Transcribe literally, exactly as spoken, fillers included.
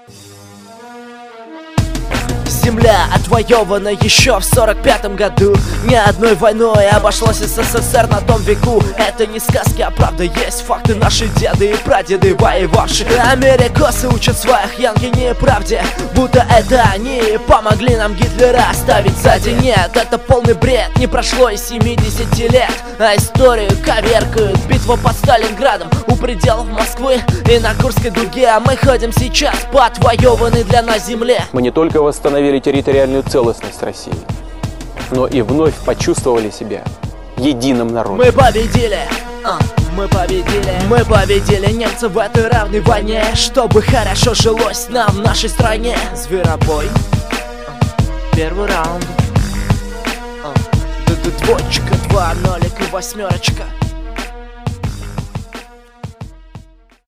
Земля отвоевана еще в сорок пятом году. Ни одной войной обошлось СССР на том веку. Это не сказки, а правда, есть факты. Наши деды и прадеды воевавшие. Америкосы учат своих янки неправде, будто это они помогли нам Гитлера оставить сзади. Нет, это полный бред, не прошло и семидесяти лет, а историю коверкают. Битва под Сталинградом у пределов Москвы и на Курской дуге. А мы ходим сейчас по отвоеванной для нас земле. Мы не только восстановили территориальную целостность России, но и вновь почувствовали себя единым народом. Мы победили! А, мы победили! Мы победили немцев в этой равной войне, чтобы хорошо жилось нам в нашей стране. Зверобой. А, первый раунд. А, двоечка, два нолика, восьмерочка.